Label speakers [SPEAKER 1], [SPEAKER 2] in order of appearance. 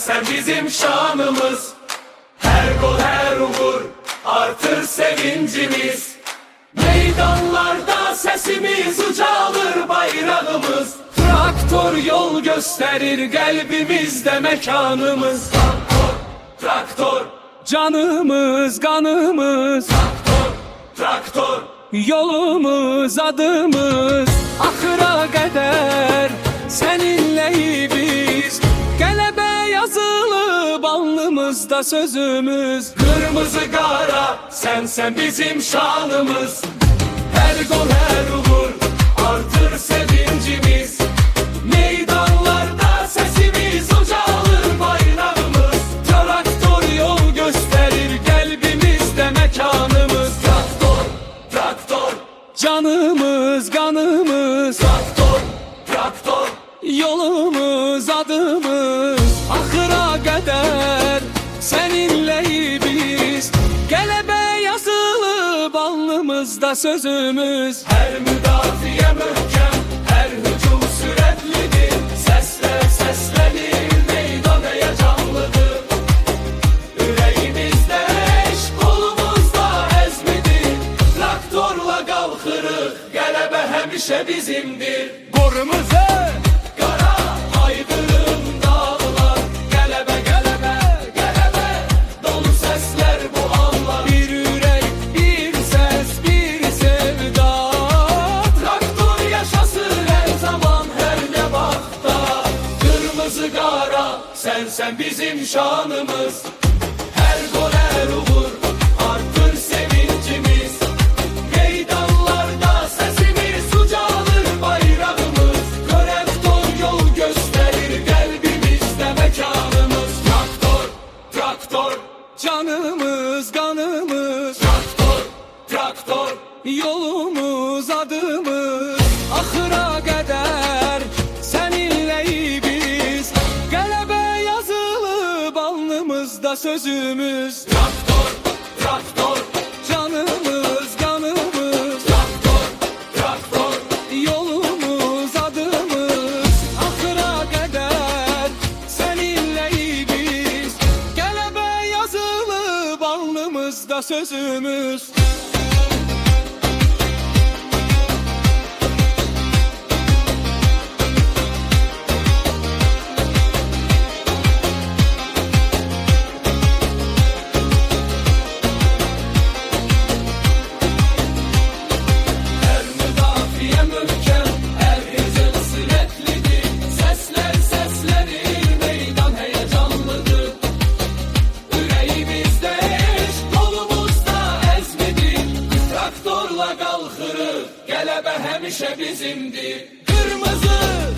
[SPEAKER 1] sen bizim şanımız. Her gol her uğur artır sevincimiz. Meydanlarda sesimiz ucalır bayrağımız. Traktör yol gösterir kalbimizde mekanımız. Traktör, traktör, canımız kanımız. Traktör, traktör, yolumuz adımız. Ahıra kadar seninle biz. Qələbə yazılıb alnımızda sözümüz. Kırmızı kara sen bizim şanımız. Her gol her uğur artır sevincimiz. Meydanlarda sesimiz ucalır bayrağımız. Traktör yol gösterir kalbimizde mekanımız. Traktör, traktör, canımız kanımız. Traktör, traktör, yolumuz adımız. Ahıra kadar seninle biz. Qələbə yazılıb alnımızda sözümüz. Her müdafiə möhkəm, her hücum sürətlidir. Səslər səslənir, meydan həyəcanlıdır. Ürəyimizdə eşq, qolumuzda əzmidir. Traktorla qalxırıq, qələbə həmişə bizimdir. Qırmızı, qara, aydın dağlar. Qələbə, qələbə, qələbə, dolu səslər bu anlar. Bir ürək, bir səs, bir sevda. Traktor yaşasın hər zaman, hər nə vaxtda. Qırmızı qara, sen bizim şanımız. Hər gol hər uğur artır sevincimiz. Meydanlarda sesimiz ucalır bayrağımız. Traktör yol gösterir kalbimizde mekanımız. Traktör, traktör, canımız kanımız. Traktör, traktör, yolumuz adımız. Ahıra kadar seninle biz. Qələbə yazılıb alnımızda sözümüz. Traktör, traktör, canımız kanımız. Traktör, traktör, yolumuz adımız. Ahıra kadar seninle biz. Qələbə yazılıb alnımızda sözümüz. Her müdafiə möhkəm, hər hücum sürətlidir. Səslər səslənir, meydan həyəcanlıdır. Ürəyimizdə eşq, qolumuzda əzmidir. Traktorla qalxırıq, qələbə həmişə bizimdir. Qırmızı,